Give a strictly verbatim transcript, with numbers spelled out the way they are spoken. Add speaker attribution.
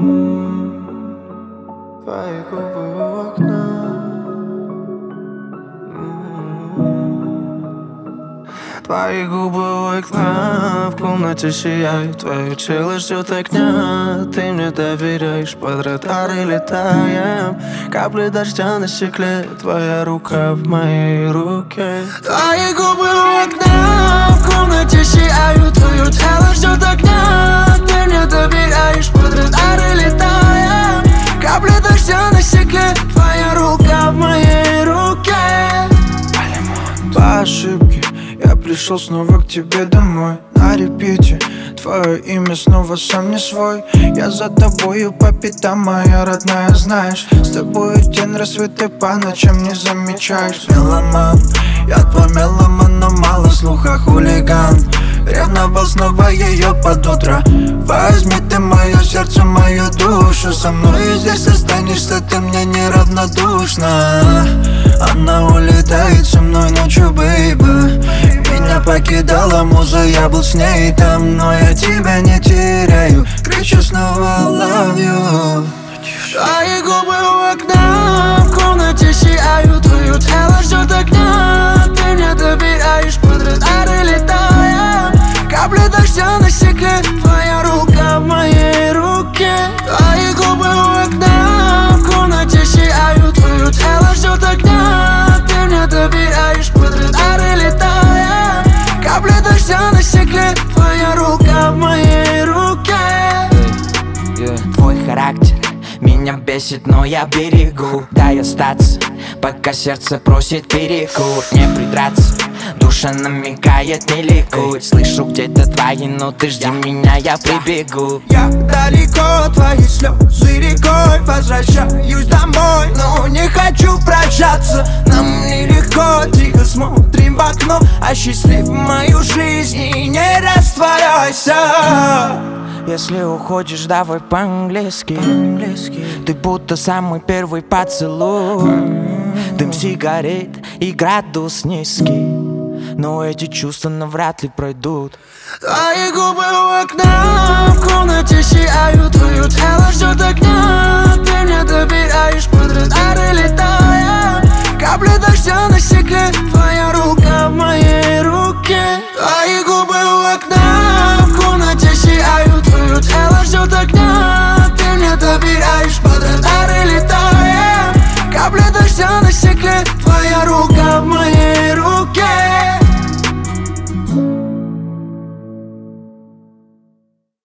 Speaker 1: Твои губы у окна. Твои губы у окна, в комнате сияют. Твое тело ждет огня. Ты мне доверяешь, под радары летаем. Капли дождя на стекле, твоя рука в моей руке. Твои губы у окна, в комнате сияют. Твое тело ждет огня. Ты мне доверяешь, под радары летаем. Капли дождя на стекле, твоя рука в моей руке. По ошибке я пришел снова к тебе домой. На репите твое имя снова сам не свой. Я за тобою по пятам, моя родная, знаешь. С тобой день рассвет и по ночам не замечаешь. Меломан, я твой меломан, но мало слуха, хулиган. Ревновал снова ее под утро. Возьми ты мое сердце, мою душу. Со мной здесь останешься, ты мне неравнодушна. Она улетает со мной ночью, бейби. Меня покидала муза, я был с ней там. Но я тебя не теряю, кричу снова love you. Твои губы у окна, в комнате сияют. Твое тело ждет огня. Ты мне доверяешь, под радары летаем. Капли дождя на стекле, твоя рука в моей руке. Твои губы у окна, в комнате сияют. Твое тело ждет огня. Ты мне доверяешь, под радары летаем. Капли дождя на стекле, твоя рука в моей руке.
Speaker 2: Твой характер меня бесит, но я берегу. Дай остаться, пока сердце просит перекур. Не придраться, душа намекает, не ликуй. Слышу где-то твои ноты, жди меня, я прибегу.
Speaker 3: Я далеко, твои слезы рекой. Возвращаюсь домой, но не хочу прощаться. Нам нелегко, тихо смотрим в окно. Осчастливь мою жизнь и не растворяйся.
Speaker 2: Если уходишь, давай по-английски. Ты будто самый первый поцелуй. Дым сигарет и градус низкий, но эти чувства навряд ли пройдут.
Speaker 1: Твои губы у окна, в комнате сияют. Твое тело ждет огня. Ты мне доверяешь, под радары летаем. Капли дождя на стекле, твоя рука в моей руке. Твои губы у окна, в комнате сияют. Твое тело ждет огня. Ты мне доверяешь, под радары летаем. Капли дождя на стекле, твоя рука